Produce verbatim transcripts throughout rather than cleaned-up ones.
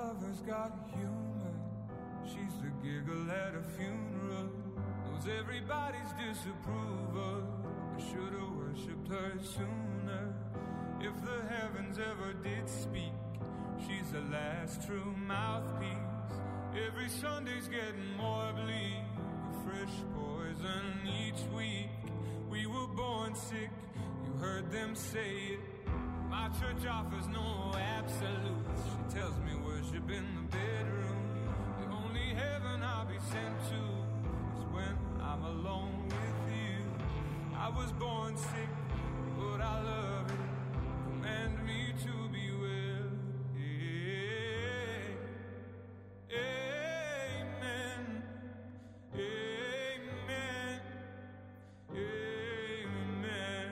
lover's got humor. She's the giggle at a funeral. Knows everybody's disapproval. I should've worshipped her sooner. If the heavens ever did speak, she's the last true mouthpiece. Every Sunday's getting more bleak. A fresh poison each week. We were born sick, you heard them say it. My church offers no absolutes. She tells me worship in the bedroom. The only heaven I'll be sent to is when I'm alone with you. I was born sick, but I love it. Command me to be well. Amen. Amen. Amen.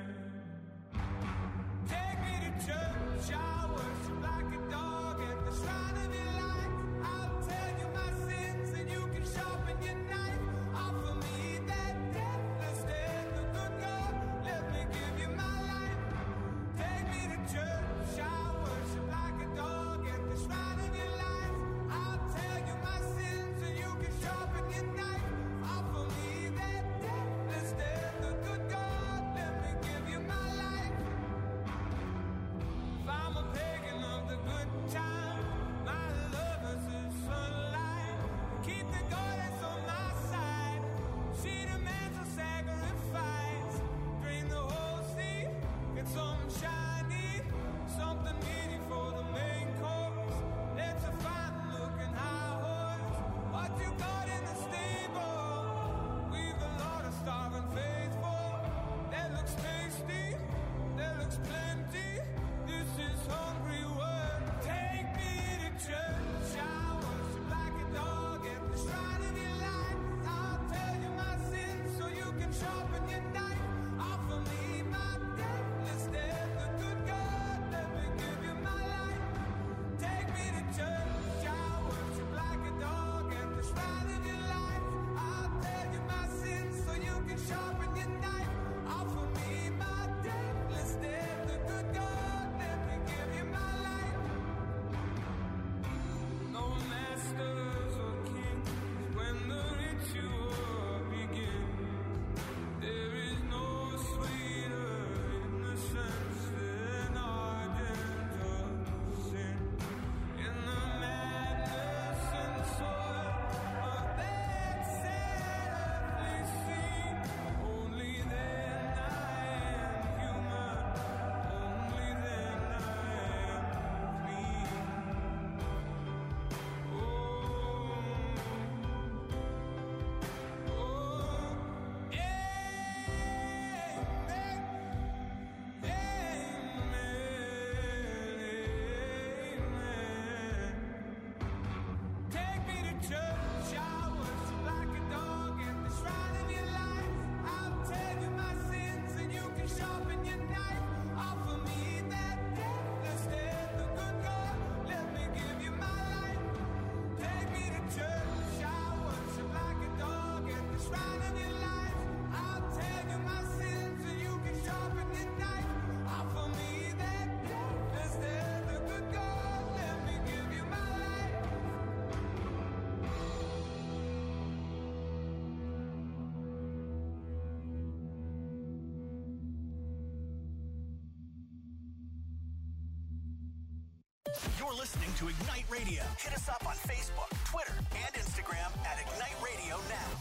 Take me to church, I worship like a dog at the shrine of your light. I'll tell you my sins and you can sharpen your knife. Offer me that deathless death, the good God, let me give you my life. Take me to church, I worship like a dog at the shrine of your life. I'll tell you my sins and you can sharpen your knife. Offer me that deathless death, the good God, let me give you my life. If I'm a pagan of the good time, my lover's the sunlight. Keep the goddess on my side. She demands a sacrifice. Drain the whole sea, get something shiny, something meaty for the main course. Let's a fine looking high horse. What you got in the stable? We've a lot of starving faithful. That looks tasty, that looks plenty. This is hungry work. Take me to church, I worship like a dog at the shrine of your life. I'll tell you my sins so you can sharpen your knife. Offer me my deathless death, the good God, let me give you my life. Take me to church, I worship like a dog at the shrine of your life. I'll tell you my sins so you can sharpen your knife. Offer me my deathless death, the good God, let me give you my life. No masters or kings when the ritual begins. There is no sweeter innocence than our gentle sin. In the madness and soil of that sad earthly scene, only then I am human, only then I am clean. Oh, oh, amen, amen. Take me to church, I worship like a dog at the shrine of your life. I'll tell you my sins and you can sharpen your knife. Offer me that deathless death, the good God, let me give you my life. Take me to church, I worship like a dog at the shrine of your life. I'll tell you my sins and you can sharpen your knife. Offer me that deathless death, the good God, let me give you my life. You're listening to Ignite Radio. Hit us up on Facebook, Twitter, and Instagram at Ignite Radio Now.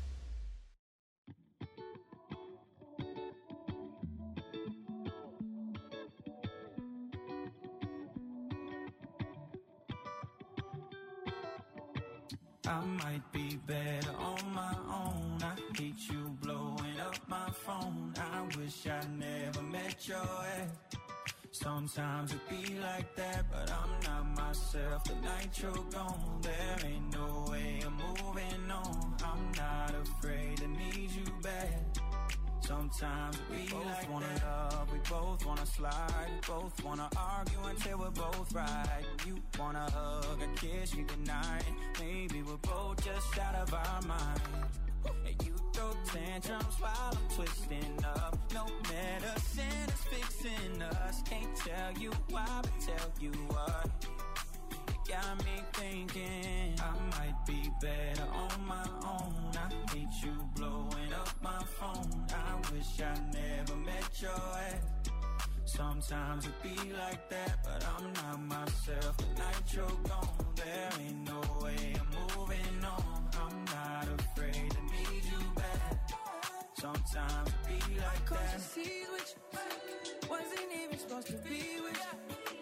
I might be better on my own. I hate you blowing up my phone. I wish I never met your ex. Sometimes it be like that, but I'm not myself. The night you're gone, there ain't no way I'm moving on. I'm not afraid to need you back. Sometimes we both like wanna that. Love, we both wanna slide, we both wanna argue until we're both right. You wanna hug or kiss me goodnight. Maybe we're both just out of our mind. And you throw tantrums while I'm twisting up. No medicine is fixing us. Can't tell you why, but tell you what. You got me thinking I might be better on my own. I hate you blowing up my phone. I wish I never met your ex. Sometimes it be like that, but I'm not myself. The night you're gone, there ain't no way I'm moving on. I'm not afraid to need you back. Sometimes it be like Cause that. you see with you, wasn't even supposed to be with you.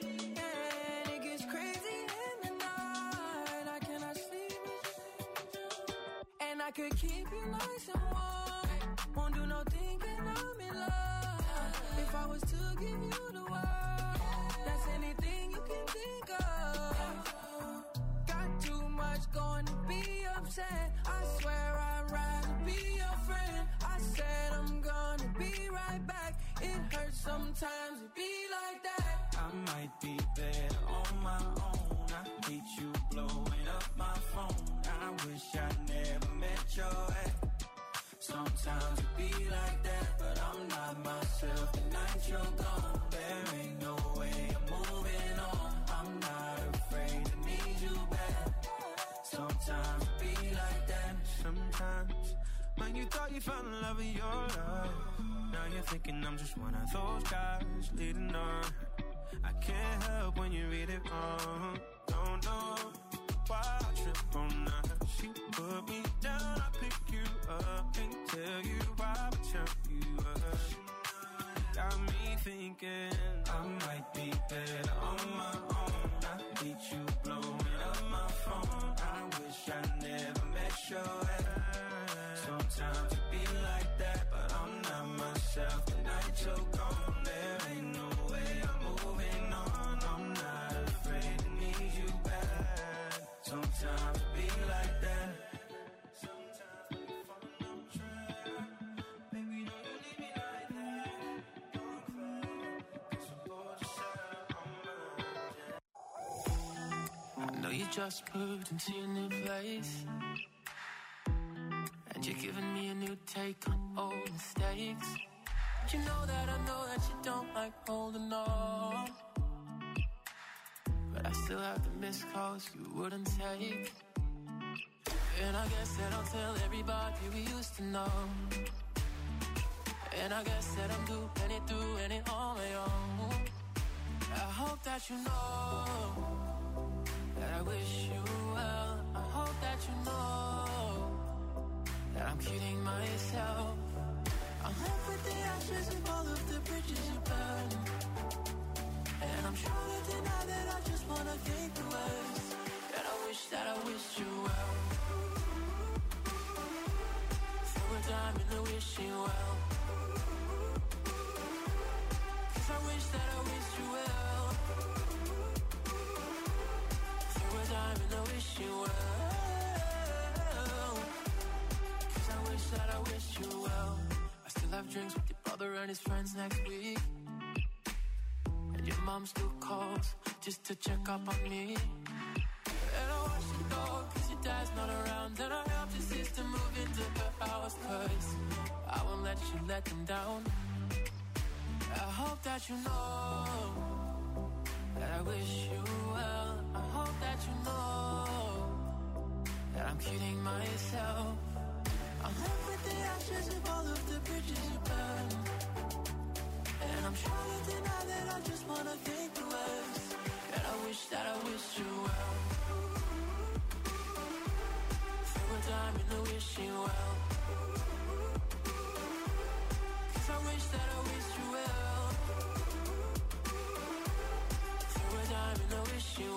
And it gets crazy in the night. I cannot sleep with you. And I could keep you nice and warm. Won't do no thinking I'm in love. If I was to give you the world, that's anything you can think of. Got too much going to be upset. I swear I'd rather be your friend. I said I'm gonna be right back. It hurts sometimes to be like that. I might be better on my own. I hate you blowing up my phone. I wish I never met your ex. Sometimes it be like that, but I'm not myself. The night you're gone, there ain't no way I'm moving on. I'm not afraid to need you back. Sometimes it be like that. Sometimes, man, you thought you found the love of your life. Now you're thinking I'm just one of those guys leading on. I can't help when you read it wrong. Don't know why I trip on that. She put me down, I pick you up. Can't tell you why I turn you up. Got me thinking I might be better on my own. I hate you blowing up my phone. I wish I never met your ex. Sometimes it be like that, but I'm not myself. The night you're gone, there ain't no way I'm moving on. I'm not afraid to need you back. Sometimes it be like that. Sometimes we fall on track. Baby, don't you leave me like that. Don't cry, 'cause I'm bored yourself on my I know you just moved into your new place, and you're giving me a new take on old mistakes. But you know that I know that you don't like holding on. But I still have the missed calls you wouldn't take. And I guess that I'll tell everybody we used to know. And I guess that I'm doing it, doing it on my own. I hope that you know that I wish you well. I hope that you know that I'm kidding myself. I'm left with the ashes of all of the bridges you burned. And I'm trying to deny that I just wanna think the worst. And I wish that I wished you well. Throw a dime in the wishing well. 'Cause I wish that I wished you well. Throw a dime in the wishing well. 'Cause I wish that I wished you well. I still have drinks with your brother and his friends next week. And your mom still calls just to check up on me. And I watch you go 'cause your dad's not around. And I help your sister move into her house 'cause I won't let you let them down. I hope that you know that I wish you well. I hope that you know that I'm kidding myself. I'm left with the ashes of all of the bridges you burned. And I'm trying to deny that I just wanna think the worst. And I wish that I wished you well. Throw a dime in the wishing well. 'Cause I wish that I wished you well. Throw a dime in the wishing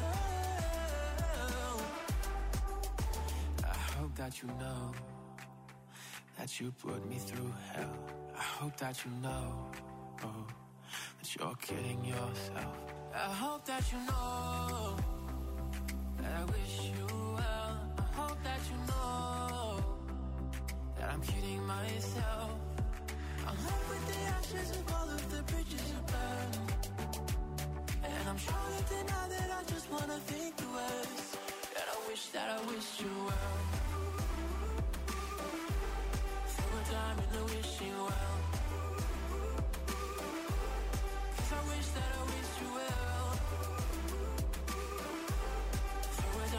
well. I hope that you know that you put me through hell. I hope that you know, oh, that you're kidding yourself. I hope that you know that I wish you well. I hope that you know that I'm kidding myself. I'm left with the ashes of all of the bridges you burned. And I'm trying to deny that I just wanna think the worst. And I wish that I wished you well. Throw a dime in the wishing well. 'Cause I wish that I wished you well. Throw a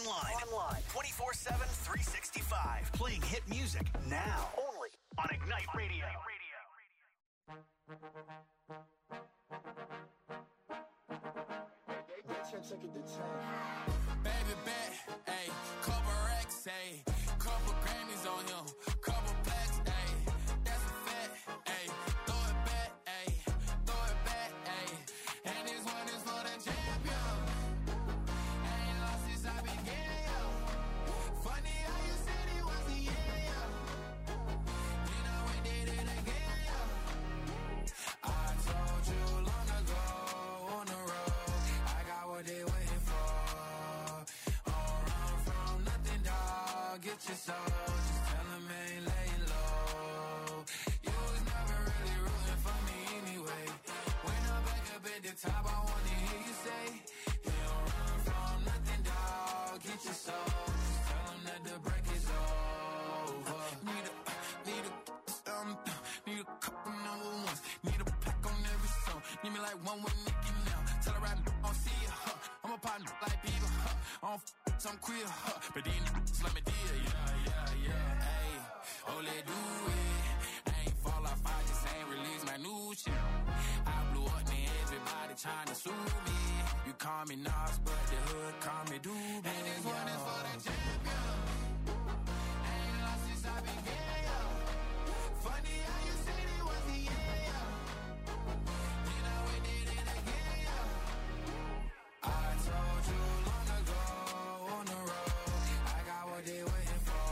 Online. Online. twenty-four seven, three sixty-five. Playing hit music now. Only on Ignite Radio. Baby bet, ayy, couple racks, ayy, couple Grammys on him, couple plaques, ayy, that's a fact, ayy, throw it back, ayy, throw it back, ayy, and this one is for the champion. Ain't lost since I began, yo. Funny how you said it was a yeah, yo. Then I went did it again, yo. I told you long ago on the road, I got what they waiting for. Don't run from nothing, dog. Get your soul. Just tell them ain't laying low. You was never really rooting for me anyway. When I'm back up at the top, I wanna hear you say, you don't run from nothing, dog. Get your soul. Just tell them that the break is over. Need a, need a, um, need a couple number ones. Need a pack on every song. Need me like one with Nicki now. Tell her I don't see ya, huh. I'm a partner like Bieber, huh. I don't f*** some queer, huh. But these n***s let me deal, yeah, yeah, yeah, ayy. Oh, let do it. I ain't fall off, I just ain't release my new shit. I blew up, and everybody trying to sue me. You call me Nas, but the hood call me Doobie. And this one is for the champion. Ain't lost since I began, yo. Funny how you said it was a yeah, yo. Then I went did it again, yo. I told you long ago on the road, I got what they waiting for.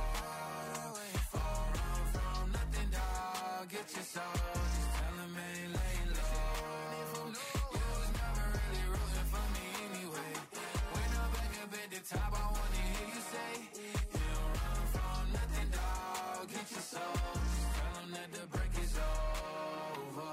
Don't run from nothing, dog. Get your soul. Just tell them ain't laying low. You was never really rooting for me anyway. When I'm back up at the top, I wanna hear you say, you don't run from nothing, dog. Get your soul. Just tell them that the break is over.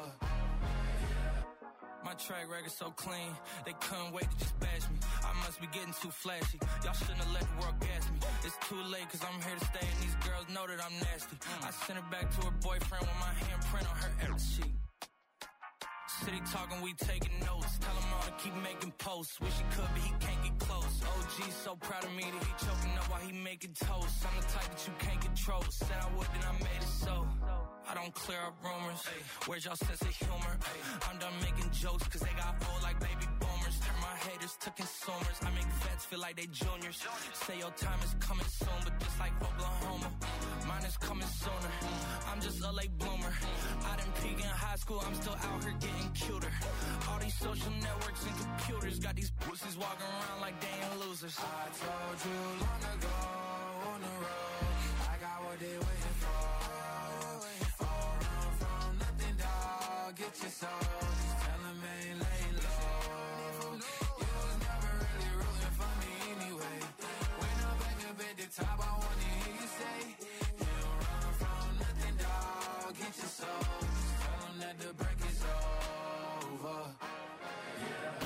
My track record so clean, they couldn't wait to just bash me. I must be getting too flashy. Y'all shouldn't have let the world gas me. It's too late cause I'm here to stay and these girls know that I'm nasty. I sent her back to her boyfriend with my handprint on her every cheek. City talking, we taking notes. Tell him all to keep making posts. Wish he could, but he can't get close. O G's so proud of me that he choking up while he making toast. I'm the type that you can't control. Said I would, then I made it so. I don't clear up rumors. Where's y'all sense of humor? I'm done making jokes cause they got old like baby boomers. Turn my haters to consumers. I make vets feel like they juniors. Say your time is coming soon, but just like Oklahoma, mine is coming sooner. I'm just a late bloomer. I didn't peak in high school, I'm still out here getting cuter. All these social networks and computers got these pussies walking around like they ain't losers. I told you long ago on the road, I got what they waiting for. Don't run from nothing, dog. Get your soul. Just tell them ain't laying low. You was never really rooting for me anyway. When I'm back up at the top, I wanna hear you say, you don't run from nothing, dog. Get your soul. Just tell them that the break is over. Yeah.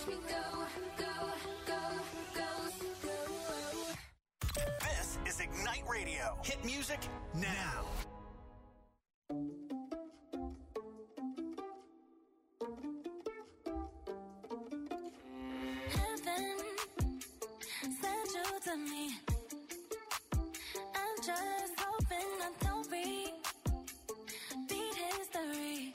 watch me go, go, go, go, go. This is Ignite Radio. Hit music now. Heaven sent you to me. I'm just hoping I don't repeat history.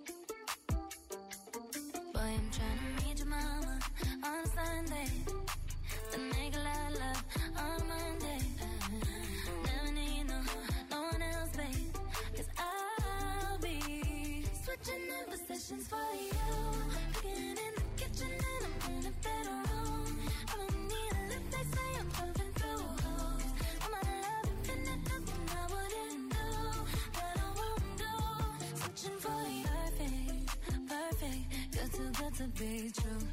Boy, I'm trying to meet your mama on Sunday. Then make a lot of love on Monday. Never need no, no one else, babe. Cause I'll be switching in positions for you. Cooking in the kitchen and I'm in the bedroom. I don't need a lip, they say I'm pumping through holes. I'm out of love, infinite, nothing I wouldn't do, that I won't do. Switching for you, perfect, perfect. You're too good to be true.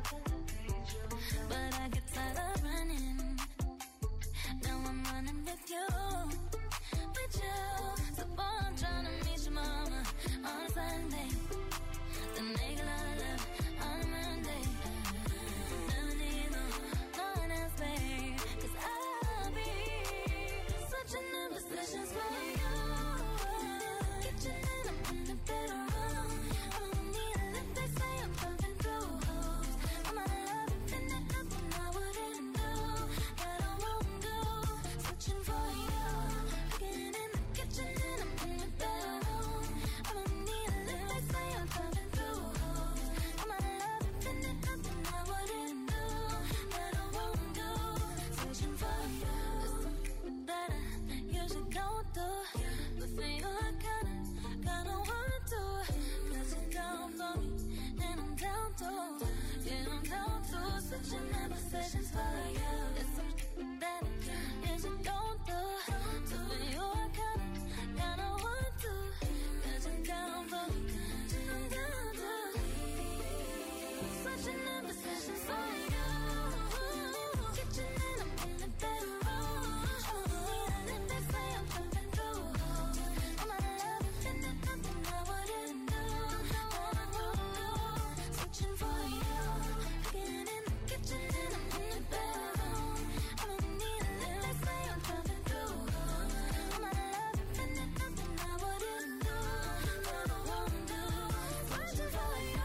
But I get tired of running. Now I'm running with you, with you. So boy, I'm trying to meet your mama on Sunday. Then make a lot of love on Monday. Never need no, no one else, babe. Cause I'll be switching in positions for you. Kitchen and I'm in the bedroom. I don't need a lip, they say I'm pumping through holes. I'm out of love, infinite, nothing I wouldn't do, that I won't do. Switching for you. Cooking in the kitchen and I'm in the bedroom. I don't need a lip, they say I'm pumping through holes. I'm out of love, infinite, nothing I wouldn't do, that I won't do. Switching for you. There's something that I usually don't do, but for you I kinda, kinda wanna do. Cause you're down for me, and I'm down too. Yeah, I'm down to switching my positions for you. There's something that I usually don't do, so for you I kinda, kinda wanna do. Cause you're down for me, and I'm down to switching my positions for you. Kitchen and I'm in the bedroom. Oh, yeah, and they say I'm pumping through holes. I'm out of love, infinite, nothing I wouldn't do, that I won't do. Switching for you. Cooking in the kitchen and I'm in the bedroom. I don't need a lip, they say I'm pumping through holes. I'm out of love, infinite, nothing I wouldn't do, that I won't do. Switching for you.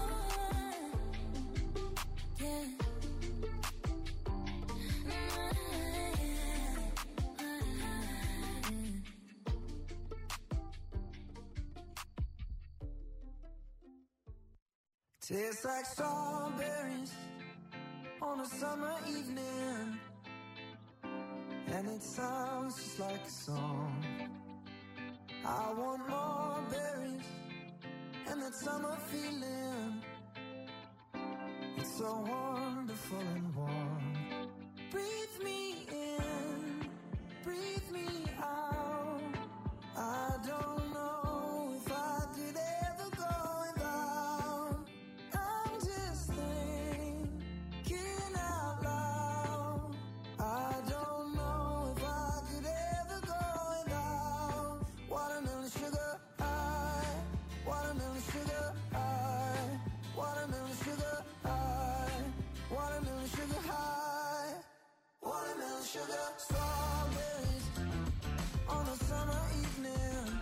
Yeah. Tastes like strawberries on a summer evening, and it sounds just like a song. I want more berries and that summer feeling. It's so wonderful and warm. Breathe me in, breathe me out. I don't know if I could ever go without. I'm just thinking out loud. I don't know if I could ever go without. Watermelon sugar high, watermelon sugar high, watermelon sugar high, watermelon sugar high, watermelon sugar. Strawberries on a summer evening.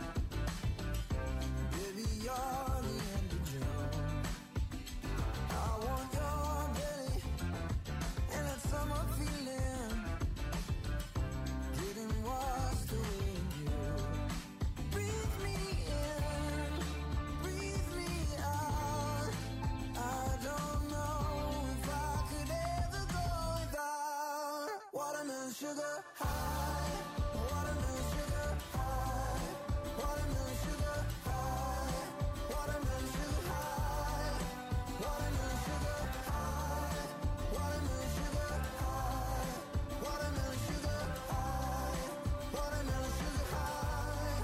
Baby, you're the end of June. I want your belly and that summer feeling, getting washed away in you. Breathe me in, breathe me out. I don't know if I could ever go without. Watermelon sugar high, watermelon sugar high, watermelon sugar high, watermelon sugar high, watermelon sugar high, watermelon sugar high, watermelon sugar high, watermelon sugar high.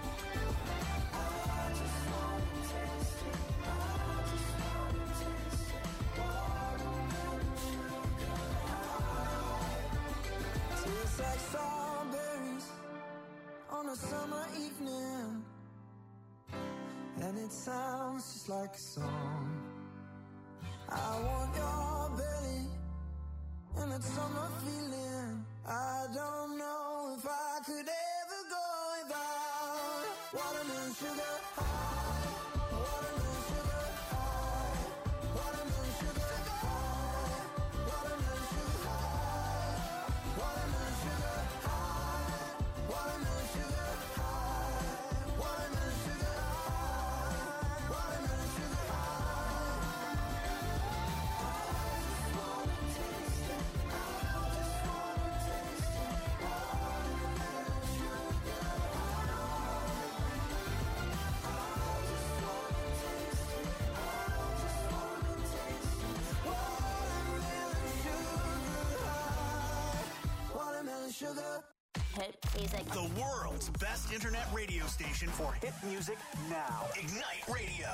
I just wanna taste it, I just wanna taste it. Watermelon sugar high. Tastes like strawberries on a summer evening, and it sounds just like a song. I want your belly and that summer feeling. I don't know if I could ever go without watermelon sugar high, watermelon sugar high, watermelon sugar high, watermelon sugar high, watermelon sugar high, watermelon sugar high, watermelon sugar high, watermelon sugar high. I just wanna taste it. I just wanna taste it. Watermelon sugar high. I just wanna taste it. I just wanna taste it. Watermelon sugar high. Watermelon sugar. Hit music. The world's best internet radio station for hit music now. Ignite Radio.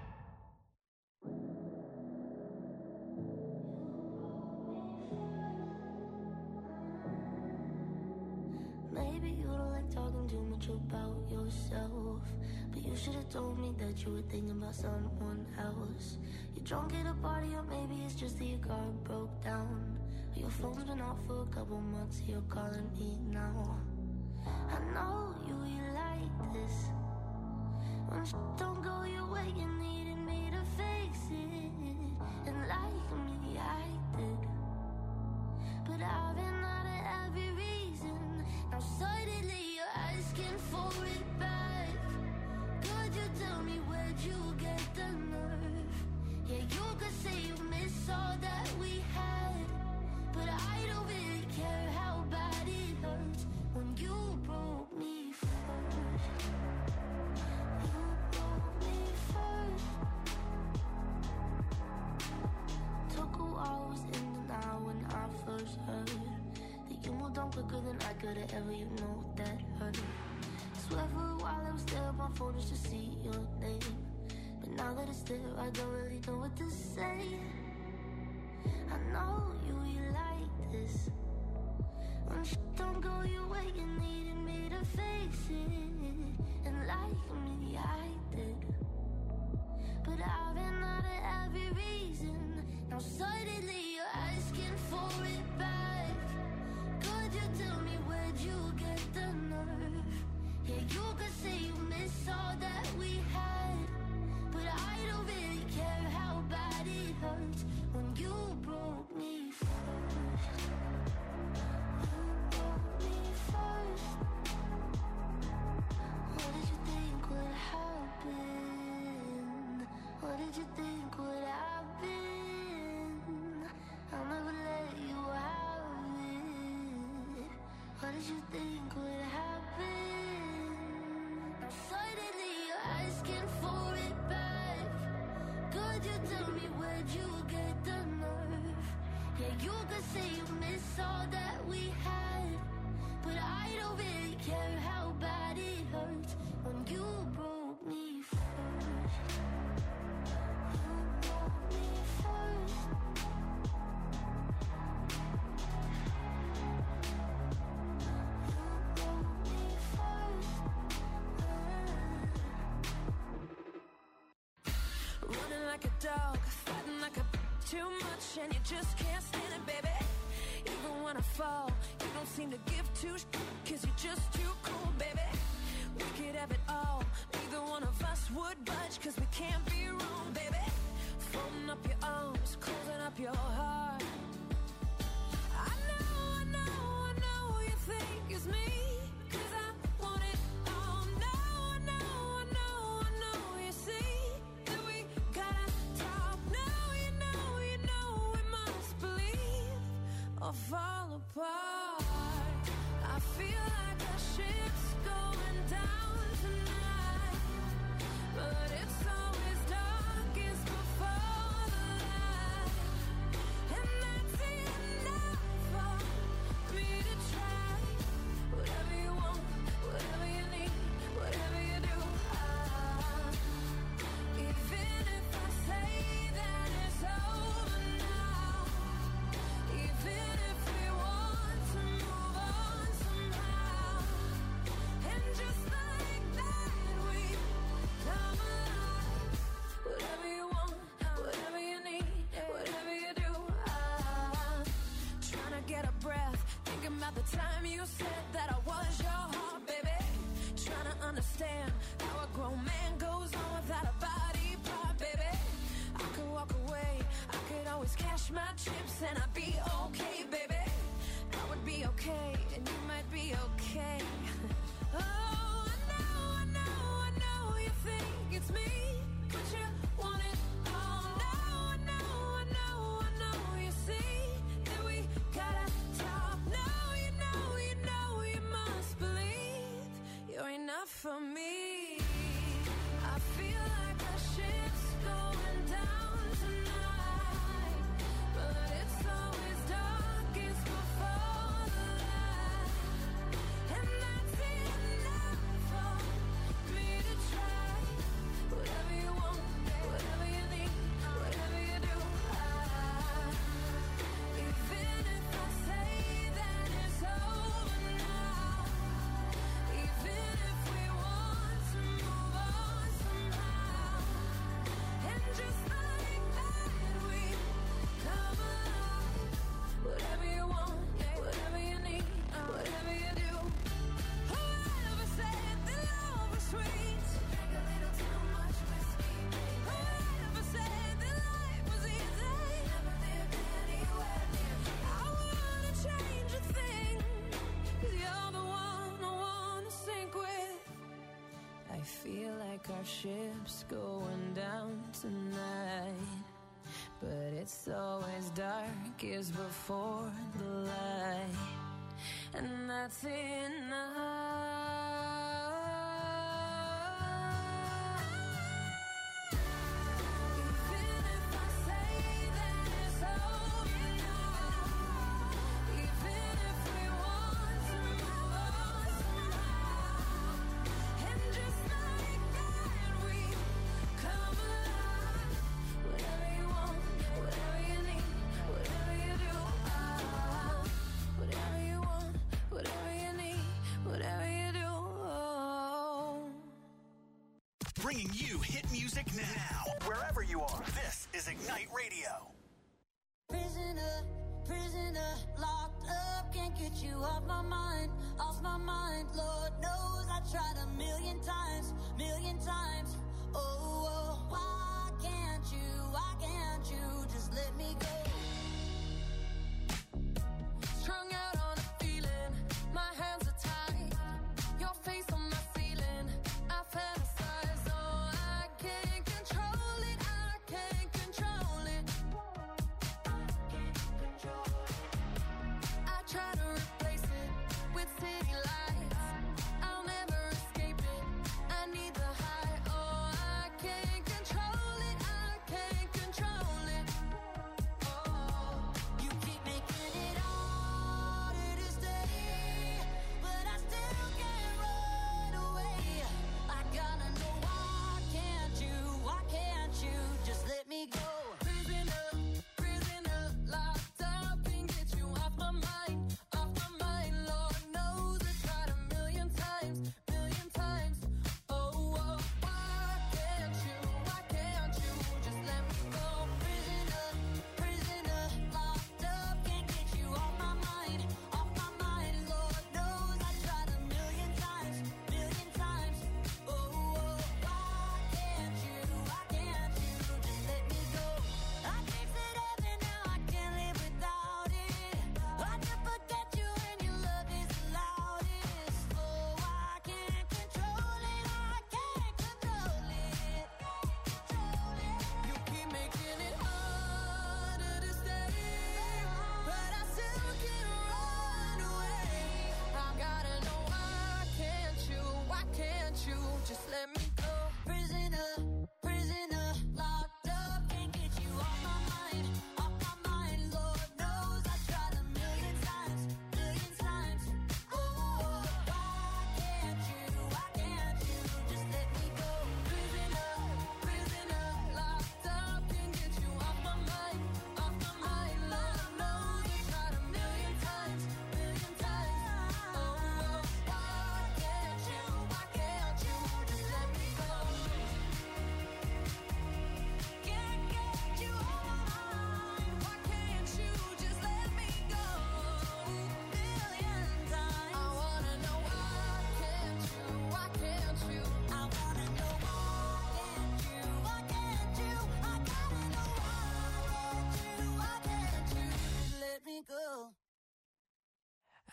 Maybe you don't like talking too much about yourself, but you should have told me that you were thinking about someone else. You're drunk at a party, or maybe it's just that your car broke down. Your phone's been off for a couple months, you're calling me now. I know you, you like this. When sh- don't go your way, you needed me to fix it. And like me, I did. But I've been out of every reason. Now suddenly you're asking for it back. Could you tell me where'd you get the nerve? Yeah, you could say you miss all that we had, but I don't really care how bad it hurts when you broke me first. You broke me first. Took a while, was in denial when I first heard that you moved on quicker than I could've ever, you know that hurt. Swear for a while I was there on my phone just to see your name, but now that it's there, I don't really know what to say. I know you, you like this. When sh- don't go your way, you needed me to fix it. And like me, I did. But I've been out of every reason. Now suddenly you're asking for it back. Could you tell me where'd you get the nerve? Yeah, you could say you miss all that we had, but I don't really care how bad it hurts when you broke me first. You broke me first. What did you think would happen? What did you think would happen? I'll never let you have it. What did you think would happen? Now suddenly you're asking for it back. Could you tell me where'd you get the nerve? Yeah, you could say you miss all that we had, but I don't really care how bad it hurts when you broke me first. You broke me first. You broke me first. Running like a dog, fighting like a b- too much, and you just can't stand it, baby. Even when I fall, you don't seem to give two sh- cause you're just too cool, baby. We could have it all, neither one of us would budge, cause we can't be wrong, baby. Folding up your arms, closing up your heart. I know, I know, I know you think it's me, cause I want it all. No, I know, I know, I know you see that we gotta talk. No, you know, you know we must believe or fall apart. I feel like the ship's going down tonight, but it's always darkest before the light, and that's enough for me to try. Whatever you want, whatever you need, whatever you do, I, even if I say that it's over now, even if we want to you said that I was your heart, baby. Trying to understand how a grown man goes on without a body part, baby. I could walk away, I could always cash my chips and I'd be okay, baby. I would be okay, and you might be okay. Oh, I know, I know, I know you think it's me, but you want it all. No, I know, I know, I know you see that we gotta talk. No, you know, you know, you must believe you're enough for me. I feel like the ship's going down tonight, but it's always darkest before the light, and that's enough for me to try. Whatever you want, whatever you need, whatever you do, I, even if I say that it's over now, even if we want to move on somehow, and just like that we come alive. Whatever you want, whatever you need, whatever you do. Whoever said that love was sweet? Drink a little too much whiskey, baby. Whoever said that life was easy? Never lived anywhere near me. I wanna change a thing, 'cause you're the one I wanna sink with. I feel like our ship's going down tonight, but it's always darkest before the light, and that's enough. Even if I say that it's over now, even if we want to move on somehow, and just like that we come alive. Whatever you want, whatever you need, whatever you do, ah, whatever you want, whatever you need, whatever you do. Oh. Bringing you hit music now, wherever you are. This is Ignite Radio. Prisoner, prisoner, locked up, can't get you off my mind, off my mind. Lord knows I tried a million times, million times. Oh, oh, why can't you, why can't you just let me go? Strung out on a feeling, my hands are tied, your face on my ceiling, I fantasize, oh, I can't control it, I can't control it. I try to replace it with city lights, I'll never escape it, I need the high, oh, I can't control it, I can't control it.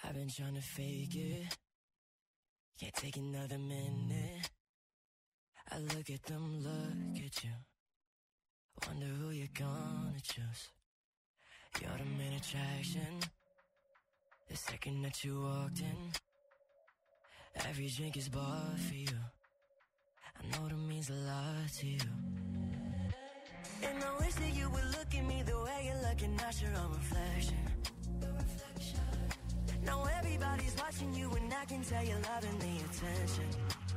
I've been trying to fake it. Can't take another minute. I look at them, look at you. Wonder who you're gonna choose. You're the main attraction. The second that you walked in, every drink is bought for you. I know that means a lot to you. And I wish that you would look at me the way you're looking at your own reflection. Now everybody's watching you and I can tell you're loving the attention.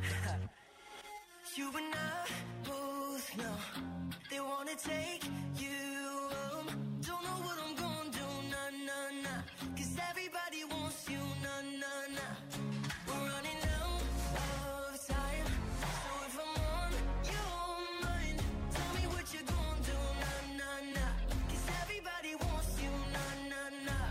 You and I both know they wanna take you home. Don't know what I'm gonna do, nah, nah, nah. Cause everybody wants you, nah, nah, nah. We're running out of time. So if I'm on your mind, tell me what you're gonna do, nah, nah, nah. Cause everybody wants you, nah, nah, nah.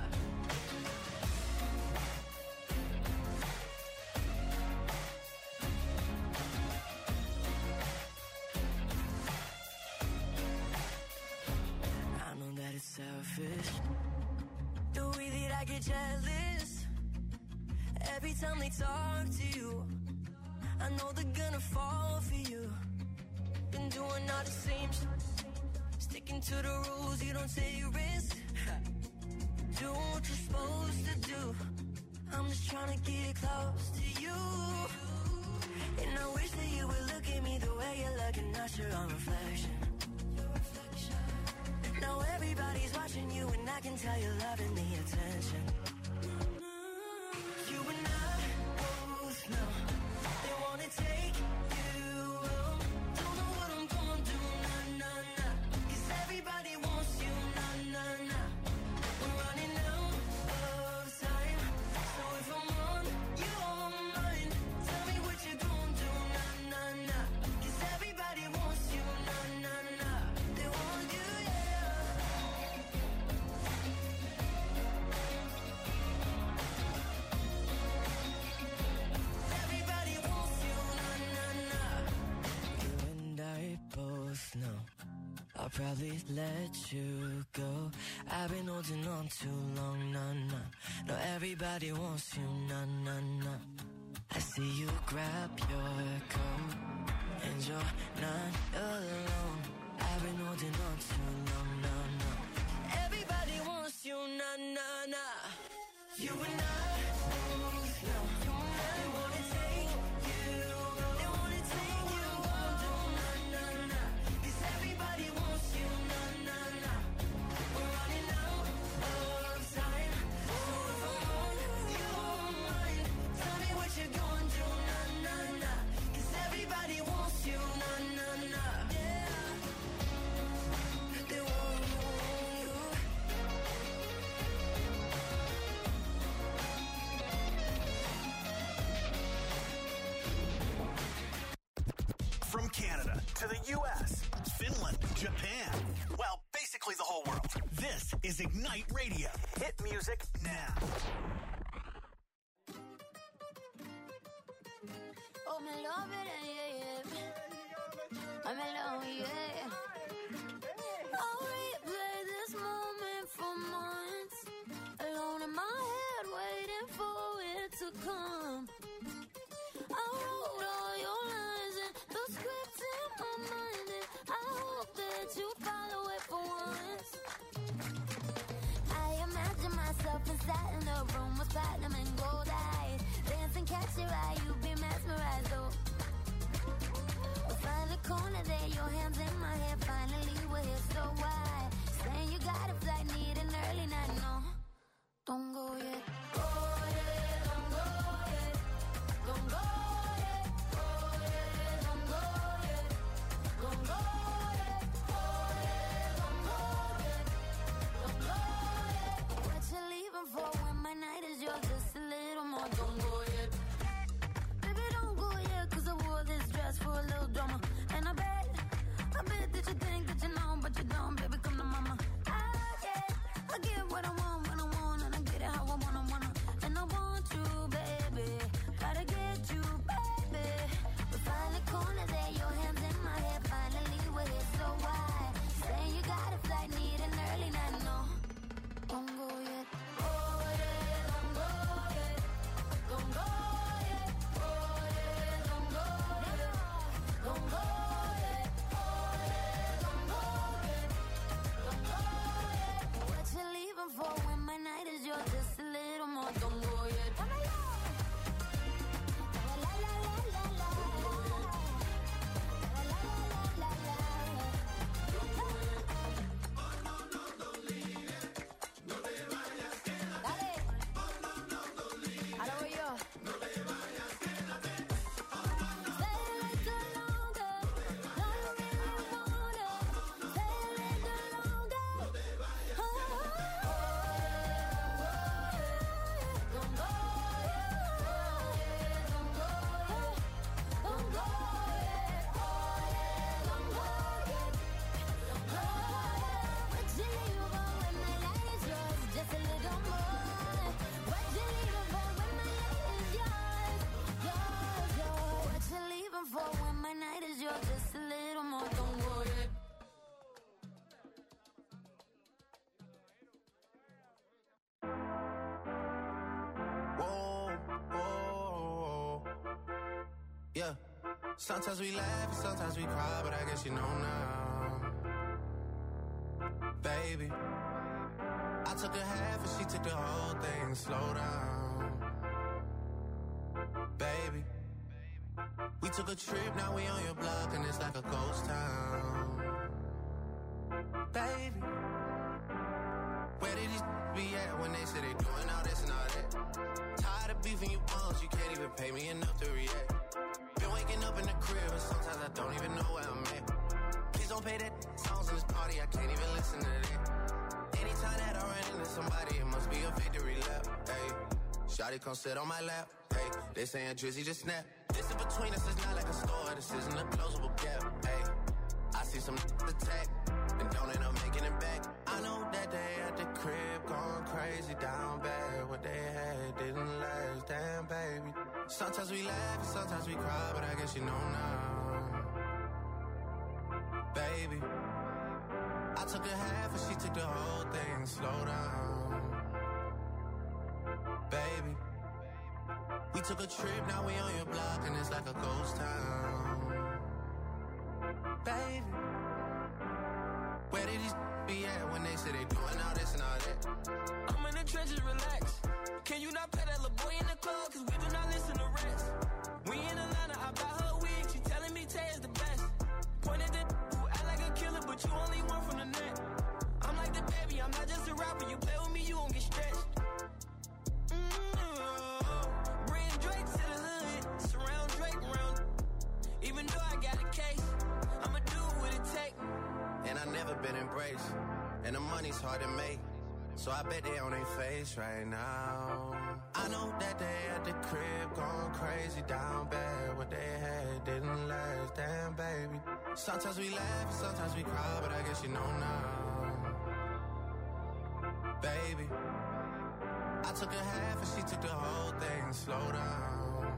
That it's selfish, the way that I get jealous every time they talk to you. I know they're gonna fall for you. Been doing all the same shit, sticking to the rules, you don't take risks. Do what you're supposed to do. I'm just trying to get close to you. And I wish that you would look at me the way you're looking at your own reflection. Now everybody's watching you and I can tell you're loving the attention. You and I both know they wanna take you home. Don't know what I'm gonna do, nah, nah, nah. Cause everybody wants you, nah, nah, nah. We're running out of time. So if I'm on your mind, tell me what you're gonna do, nah, nah, nah. Cause everybody wants you, nah, nah, nah. They want you, yeah. No, I'll probably let you go. I've been holding on too long, nah, nah. No, everybody wants you, nah, nah, nah. I see you grab your coat and you're not alone. I've been holding on too long, nah, nah. Everybody wants you, nah, nah, nah. You and I both know they wanna take you, they wanna take you home, nah, nah, nah. Everybody wants you, nah, nah, nah. We're running out of time. So if I'm on your mind, tell me what you're gonna do, nah, nah, nah. Cause everybody wants you, nah, nah, nah. Yeah. They want you. From Canada to the U S, Finland, Japan, well, basically the whole world. This is Ignite Radio. Hit music now. Oh, me love it, yeah, yeah. I'm in love, yeah. I'll replay this moment for months. Alone in my head, waiting for it to come. I wrote all your lines and the scripts in my mind, and I hope that you follow it for once. I imagine myself inside in the room with platinum and gold eyes. Dance and catch your eye, you be mesmerized, oh. We'll find a corner there, your hands in my hair. Finally we're here, so why? Saying you got a flight, need an early night, no. Don't go yet. Go yet, don't go yet. Don't go yet. Go yet, don't go yet. Don't go yet. Go yet, don't go yet. Don't go yet. What you leaving for when my night is yours? Just a little more. Don't go yet. Baby, don't go yet, cause I wore this dress for a little drama. And I bet, I bet that you think that you know, but you don't, baby, come Sometimes we laugh and sometimes we cry, but I guess you know now. Baby, I took a half and she took the whole thing. Slow down. Baby, we took a trip, now we on your block and it's like a ghost town. Baby, where did these be at when they say they doing all this and all that? Tired of beefing you bums, you can't even pay me enough to react. Been waking up in the crib and sometimes I don't even know where I'm at. Please don't pay that songs in this party, I can't even listen to that. Anytime that I run into somebody, it must be a victory lap. Hey, shawty come sit on my lap. Hey, they saying Drizzy just snap. This in between us is not like a store, this isn't a closable gap. Hey, I see some attack and don't end up making it back. I know that they at the crib going crazy down bad. What they had didn't last, damn baby. Sometimes we laugh and sometimes we cry, but I guess you know now. Baby, I took a half and she took the whole thing. Slow down. Baby, we took a trip, now we on your block and it's like a ghost town. Baby, where did these be at when they say they doing all this and all that? I'm in the trenches, relax. Can you not pay that little boy in the club? Cause we do not listen to rest. We in Atlanta, I buy her wig. She telling me Tay is the best. Pointed at who act like a killer, but you only one from the net. I'm like the baby, I'm not just a rapper. You play with me, you won't get stretched. Mm-hmm. Bring Drake to the hood. Surround Drake around. Even though I got a case, I'ma do what it take. And I never been embraced, and the money's hard to make, so I bet they on their face right now. I know that they at the crib going crazy down bad. What they had didn't last, damn baby. Sometimes we laugh and sometimes we cry, but I guess you know now. Baby, I took a half and she took the whole thing. Slow down.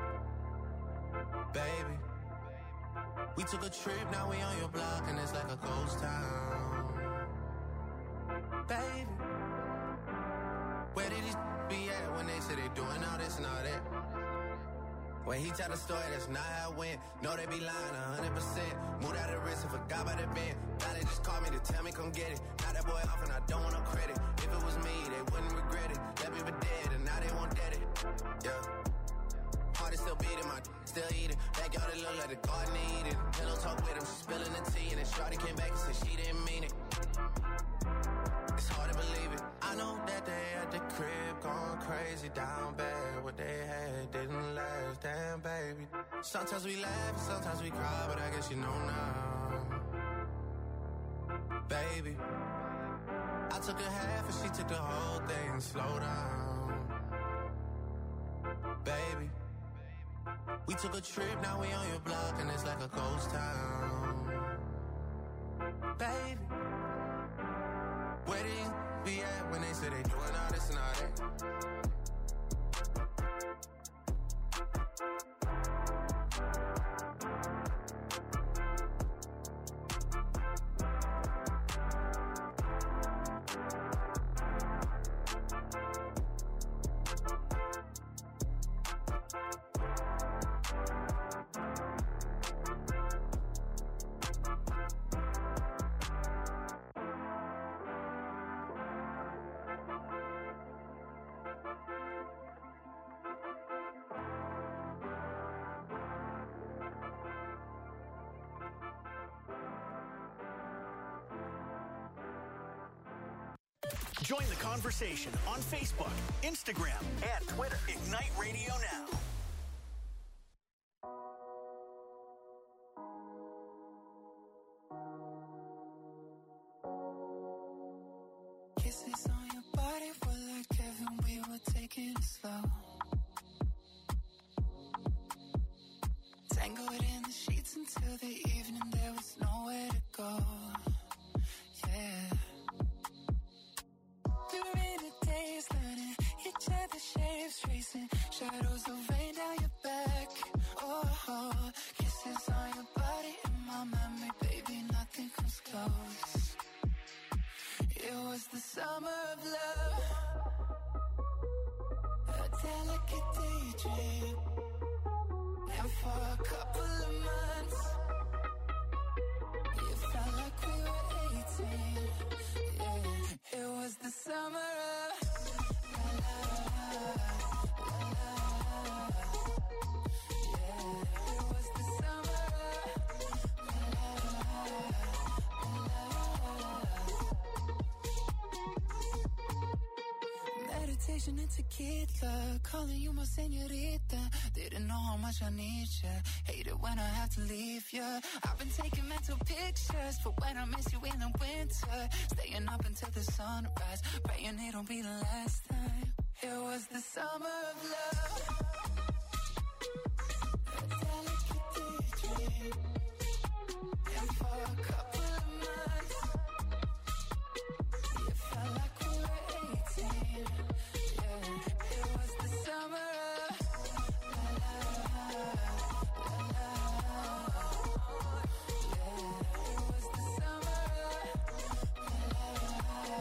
Baby, we took a trip, now we on your block and it's like a ghost town. Baby, where did these be at when they say they doing all this and all that? When he tell the story, that's not how it went. No, they be lying a hundred percent. Moved out of the wrist and forgot about the bend. Now they just call me to tell me come get it. Now that boy off and I don't want no credit. If it was me, they wouldn't regret it. Let me be dead and now they won't dead it. Yeah. Heart is still beating, my still eating. Backyard it look like the garden eating. Pillow talk with him, she spilling the tea. And then shawty came back and said she didn't mean it. It's hard to believe it. I know that they at the crib going crazy down bad. What they had didn't last, damn baby. Sometimes we laugh and sometimes we cry, but I guess you know now. Baby, I took a half and she took the whole thing. Slow down. Baby, we took a trip, now we on your block and it's like a ghost town. Baby, where did you be at when they say they doing all this and all that? Join the conversation on Facebook, Instagram, and Twitter. Ignite Radio Now. Kisses on your body were like heaven, we were taking it slow. Tangled in the sheets until the evening, there was nowhere to go. Yeah. During the days, learning each other's shapes, tracing shadows of rain down your back. Oh, oh, kisses on your body in my memory, baby, nothing comes close. It was the summer of love, a delicate daydream. And And for a couple of months, it felt like we were eighteen. Yeah, it was the summer of la la la, la la. Yeah, it was the summer of la la la. Meditation and tequila, calling you my señorita. Didn't know how much I need ya. Hate it when I have to leave ya. I've been taking mental pictures for when I miss you in the winter. Staying up until the sunrise, praying it'll be the last time. It was the summer of love, a delicate daydream. And for a couple of months, it felt like we were eighteen. Yeah, it was the summer of la la la, la la. Yeah, it was the summer of la la la,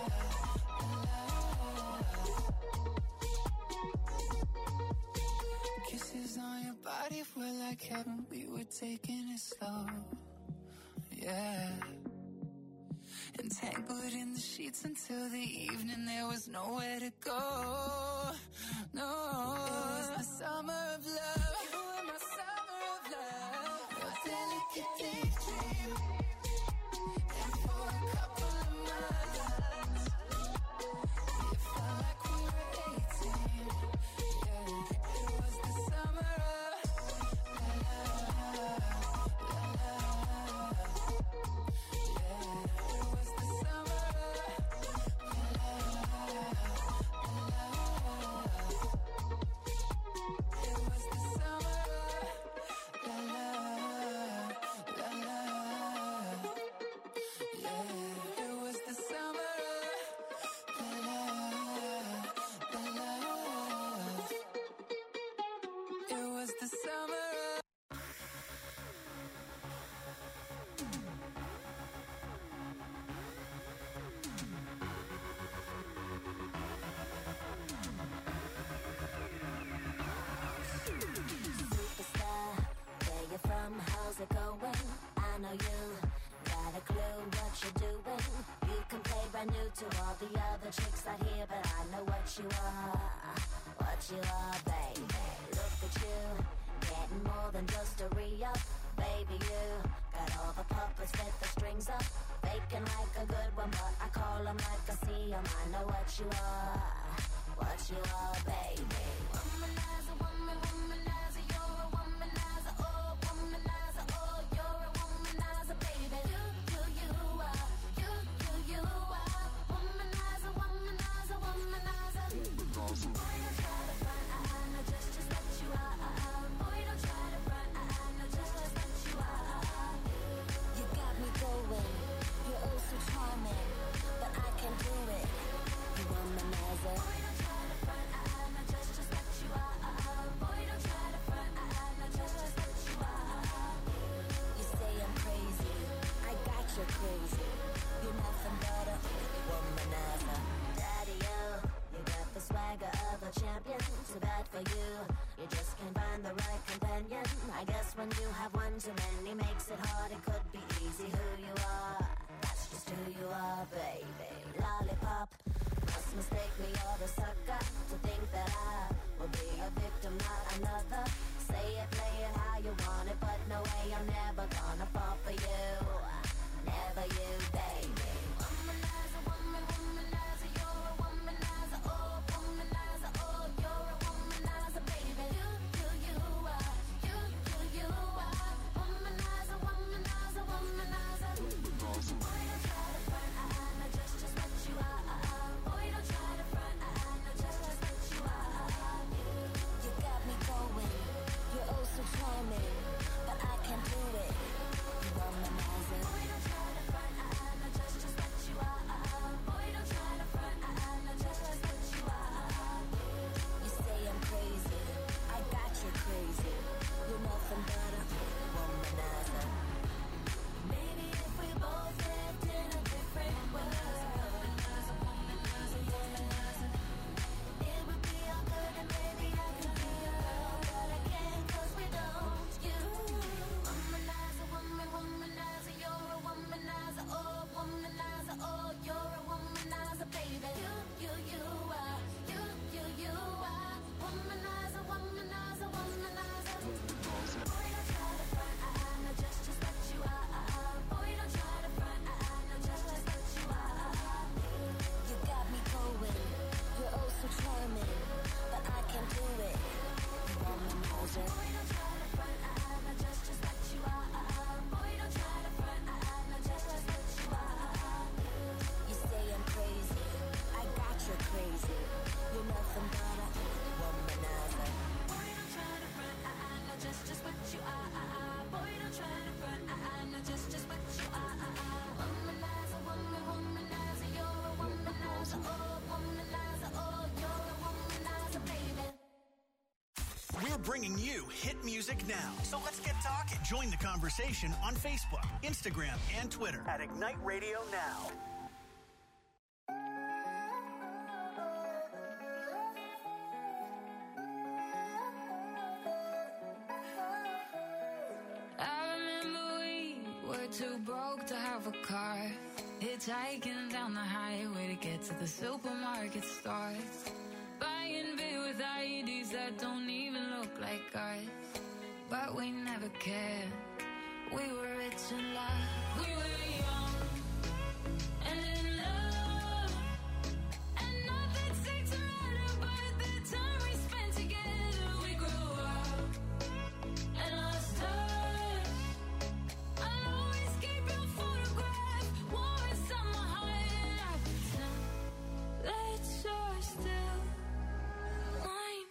la. Kisses on your body were like heaven. We were taking it slow. Yeah. Entangled in the sheets until the evening, there was nowhere to go. No, it was the summer of love. You were my summer of love, a delicate daydream. And for a couple of months, it felt like we were eighteen. Yeah, it was the summer of la la la, la la. Yeah, it was the summer of la la la, la la. It was the summer of la la la la. Yeah, it was the summer of la la la la. It was the summer of Superstar, where you from? How's it going? I know you got a clue what you're doing. You can play brand new to all the other chicks out here, but I know what you are, what you are, baby. Look at you, getting more than just a re-up. Baby, you got all the puppets with the strings up, faking like a good one, but I call them like I see them. I know what you are, what you are, baby. Womanizer, woman, womanizer, you're a womanizer, oh, womanizer, oh, you're a womanizer, baby. You, you, you are, you, you, you are, womanizer, womanizer, womanizer. Boy, don't try to front, I, I know just, just what you are. Boy, don't try to front, I, I know just, just what you are. You got me going, you're oh so charming, but I can do it. You womanizer. Boy, don't try to front, I, I know just, just what you are. Boy, don't try to front, I, I know just, just what you are. You say I'm crazy, I got you crazy. You're nothing but a womanizer. Daddy-o, you got the swagger of a champion. Too bad for you, you just can't find the right companion. I guess when you have one too many makes it hard. It could be easy who you are, that's just who you are, baby. Lollipop, must mistake me or the sucker to think that I will be a victim, not another. Say it, play it how you want it, but no way, I'm never gonna fall for you. Never you, baby. Womanizer, woman, womanizer, you're a womanizer, oh, womanizer, oh, you're a womanizer, baby. You, you, you are, you, you, you are, womanizer, womanizer, womanizer. Boy, don't try to front, I, I know just, just what you are. Boy, don't try to front, I, I know just, just what you are. You got me going, you're oh so charming, but I can do it. You womanizer. Boy, don't try to front, I, I We're bringing you hit music now. So let's get talking. Join the conversation on Facebook, Instagram, and Twitter at Ignite Radio Now. I remember we were too broke to have a car, hitchhiking down the highway to get to the supermarket store, buying beer with I Ds that don't even look like ours. But we never cared. We were rich in love. We were young and in love, and nothing seemed to matter but the time we spent together. We grew up and lost touch. I'll always keep your photograph warm inside my heart, and I pretend that you're still mine.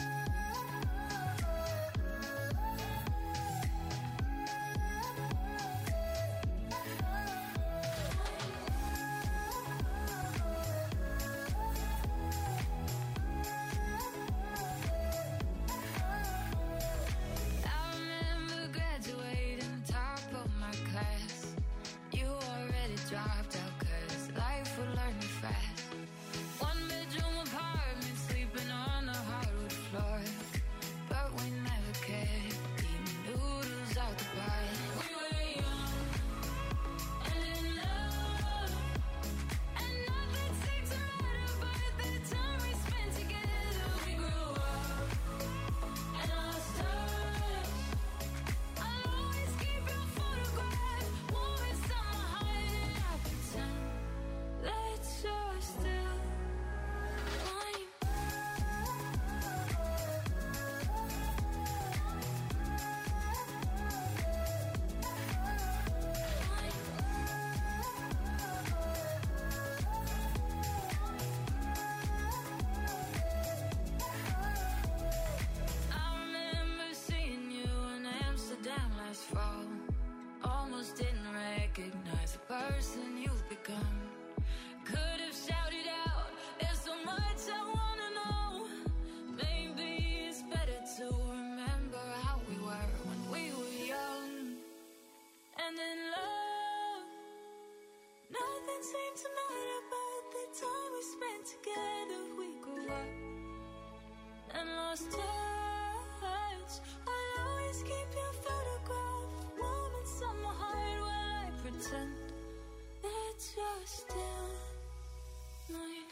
I remember graduating top of my class. You already dropped out 'cause life would learn you fast. One bedroom apartment, sleeping on the hardwood floor. But we never cared, eating noodles out the bar. We were young and in love, and nothing seemed to matter but the time we spent together. We grew up and lost touch. I'll always keep your photograph warm inside my heart, and I pretend that you're still mine. I remember seeing you in Amsterdam last fall. Almost didn't recognize the person you've become. Could have shouted out, there's so much I wanna know. Maybe it's better to remember how we were when we were young and in love. Nothing seemed to matter but the time we spent together. We grew up and lost touch. I'll always keep your photograph warm inside my heart while I pretend that you're still mine.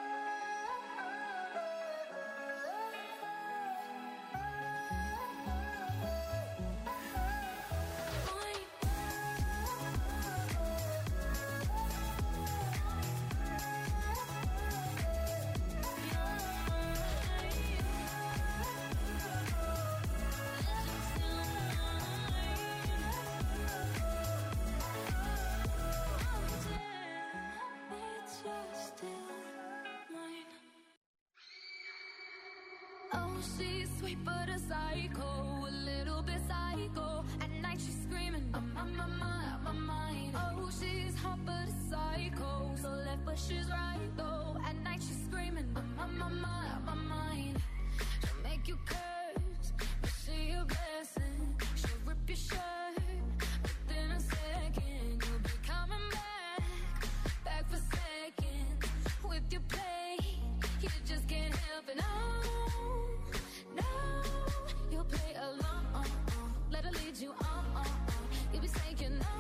Oh, she's sweet but a psycho, a little bit psycho. At night she's screaming, I'm on my mind, my mind. Oh, she's hot but a psycho, so left but she's right though. At night she's screaming, I'm on my mind, my mind. She'll make you curse, but she a blessing. She'll rip your shirt within a second. You'll be coming back, back for second. With your play, you just can't help it. No, no, you'll play along. Let her lead you on. You'll be saying no,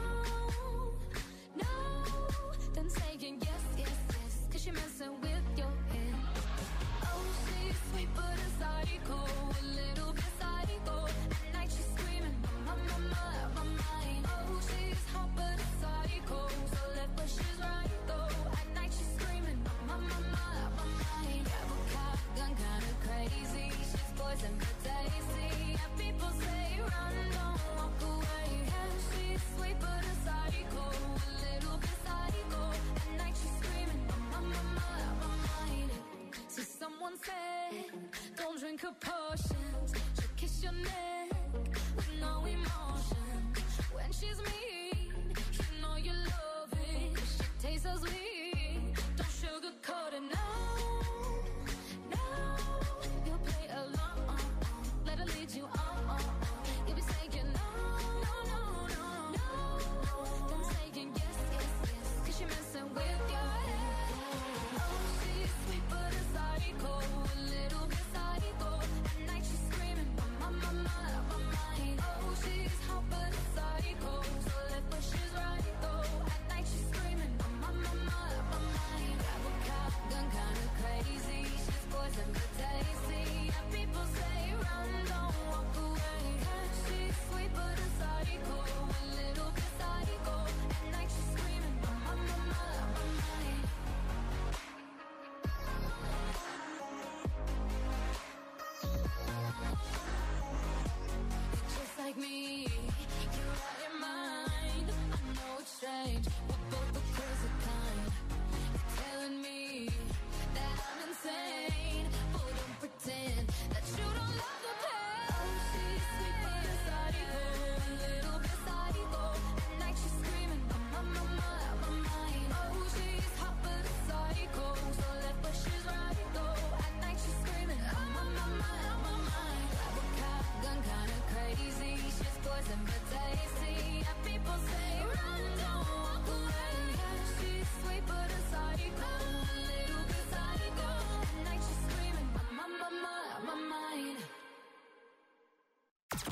no, then saying yes, yes, yes. 'Cause you're messing with your head. Oh, she's sweet but a psycho, a little bit psycho. At night she's screaming, my, my, my, my mind. Oh, she's hot but a psycho, so left but she's right though. At night she's screaming, my, my, my, my mind. Grab a cop, gun kinda crazy. She's poison but tasty. And people say run, don't walk away. Yeah, she's sweet but a psycho, a little bit psycho. At night she's screaming, my, my, my, my mind. So someone said, don't drink her potions. She'll kiss your neck with no emotion. When she's mean, you know you love it. 'Cause she tastes so sweet. Don't sugarcoat it, no, no. You'll play along. Let her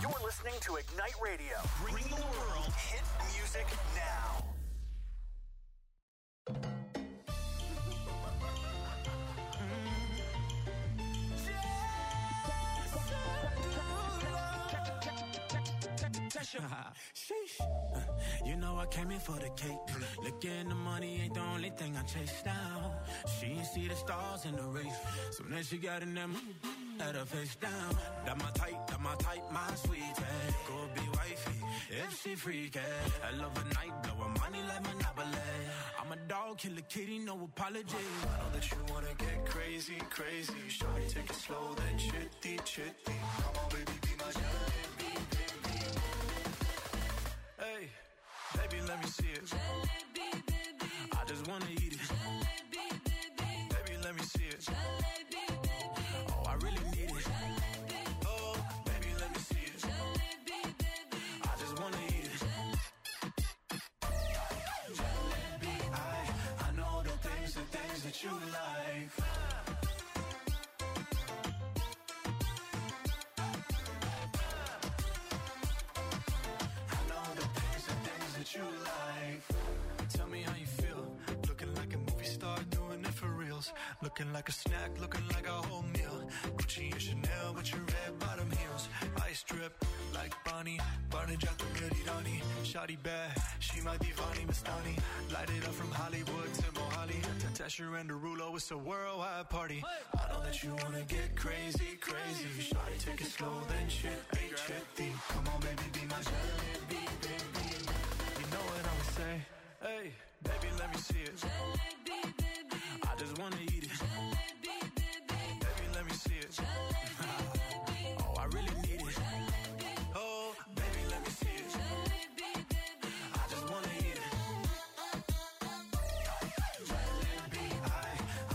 You're listening to Ignite Radio, bringing the world hit music now. Sheesh. You know I came in for the cake. Looking the money ain't the only thing I chase down. She ain't see the stars in the race. Soon as she got in them, had her face down. That my type, that my type, my sweetie. Go be wifey, if she freaky. I love a night, blowin' money like Monopoly. I'm a dog, kill a kitty, no apology. I know that you wanna get crazy, crazy. Shawty, take it slow, then chitty, chitty. Come on, baby, be my jalebi, baby. Hey, baby, let me see it. Jalebi, baby. I just wanna eat it. Jalebi, baby. Baby, let me see it. Jalebi, baby. Oh, I really need it. Jalebi. Oh, baby, let me see it. Jalebi, baby. I just wanna eat it. Jalebi, I, I know the things, the things that you like. You like. Tell me how you feel. Looking like a movie star, doing it for reals. Looking like a snack, looking like a whole meal. Gucci and Chanel with your red bottom heels. Ice drip like Bonnie. Barney Jack the Merirani. Shawty bad, she my divani Mastani. Light it up from Hollywood to Mohali. Tesher and Derulo, it's a worldwide party. I know that you wanna get crazy, crazy. Shawty, take it slow, then chitty, chitty. Come on, baby, be my jalebi, baby. Know what I would say? Hey, baby, let me see it. Jalebi.